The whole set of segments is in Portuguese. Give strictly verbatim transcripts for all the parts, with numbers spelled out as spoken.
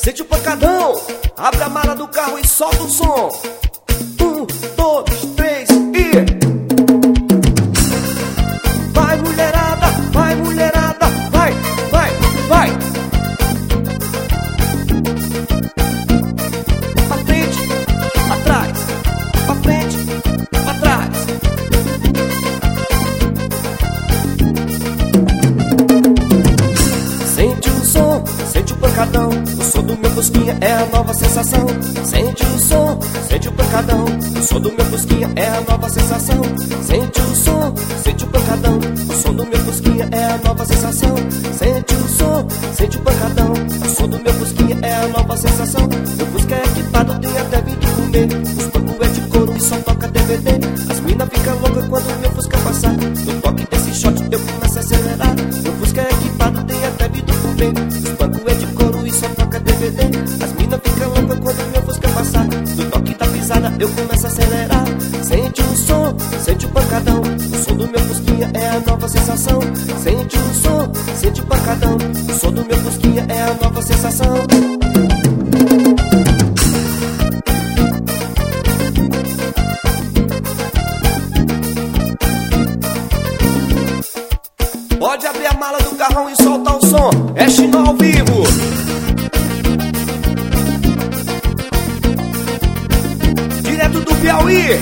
sente o pancadão. Abre a mala do carro e solta o som. Um, dois, três e... Vai mulherada, vai mulherada, vai, vai, vai. Pra frente, pra trás, pra frente, pra trás. Sente o som, sente o pancadão. O som do meu Fusquinha é a nova sensação. Sente o som, sente o pancadão. O som do meu Fusquinha é a nova sensação. Sente o som, sente o pancadão. O som do meu Fusquinha é a nova sensação. Sente o som, sente o pancadão. O som do meu Fusquinha é a nova sensação. Meu Fusca é equipado, tem até vinho comer. Os bancos é de couro e só toca D V D. As mina ficam loucas quando o meu Fusca passar. No toque desse shot eu começo a acelerar. Meu Fusca é equipado, tem até vinho comer. Os bancos é de couro e só toca D V D. As mina ficam loucas quando o meu Fusca passar. No toque da pisada eu começo a acelerar. Sente o som, sente o pancadão. O som do meu Fusquinha é a nova sensação. Sente o som, sente o pancadão. O som do meu Fusquinha é a nova sensação. Pode abrir a mala do carrão e soltar o som. É Chino ao vivo. Direto do Piauí.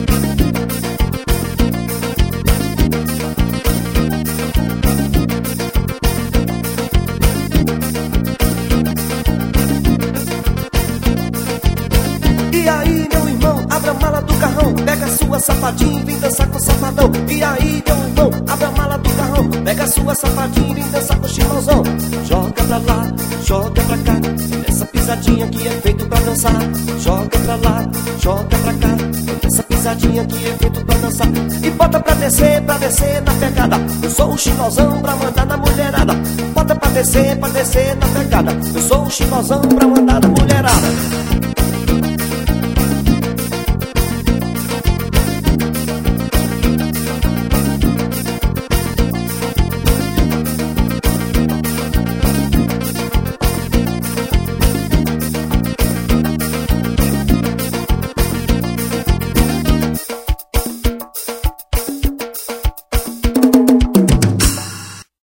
E aí, meu irmão, abre a mala do carrão. Pega a sua sapatinha e vem dançar com o safadão. E aí, meu irmão, abre a mala do carrão. Pega a sua sapatinha e vem dançar com o chinosão. Joga pra lá, joga pra cá. Essa pisadinha que é feito pra dançar. Joga pra lá, joga pra cá. Essa pisadinha que é feito pra dançar. E bota pra descer, pra descer na pegada. Eu sou o chinosão pra mandar na mulherada. Bota pra descer, pra descer na pegada. Eu sou o chinosão pra mandar na mulherada.